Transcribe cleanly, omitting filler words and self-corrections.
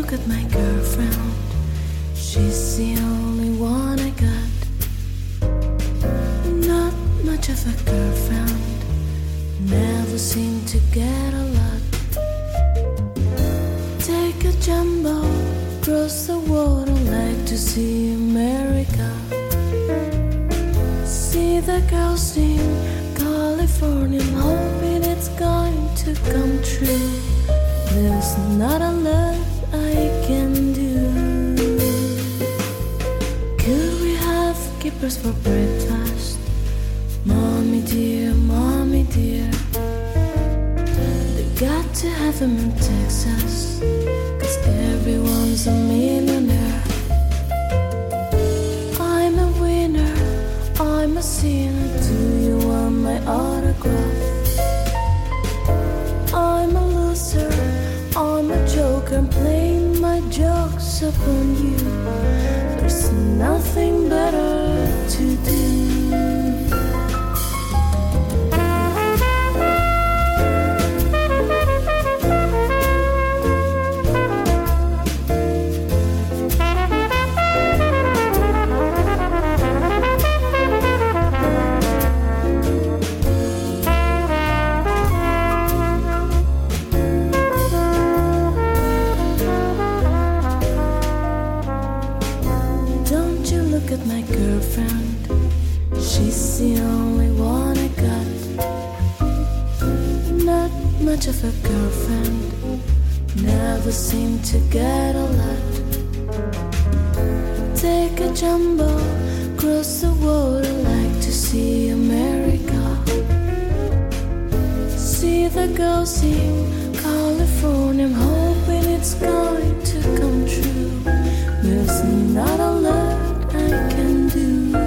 look at my girlfriend, she's the only one I got. Not much of a girlfriend, never seem to get a lot. Take a jumbo, cross the water, like to see America. See the girls in California, I'm hoping it's going to come true. There's not a lot I can do. Could we have keepers for breakfast? Mommy dear, they got to have them in Texas, 'cause everyone's a millionaire. I'm a winner, I'm a sinner, do you want my autograph? I'm a loser, I'm a joker, I'm playing my jokes upon you. There's nothing better to do. Look at my girlfriend, she's the only one I got. Not much of a girlfriend, never seem to get a lot. Take a jumbo, cross the water, like to see America. See the girls in California, I'm hoping it's going to come true. There's not a lot I can do.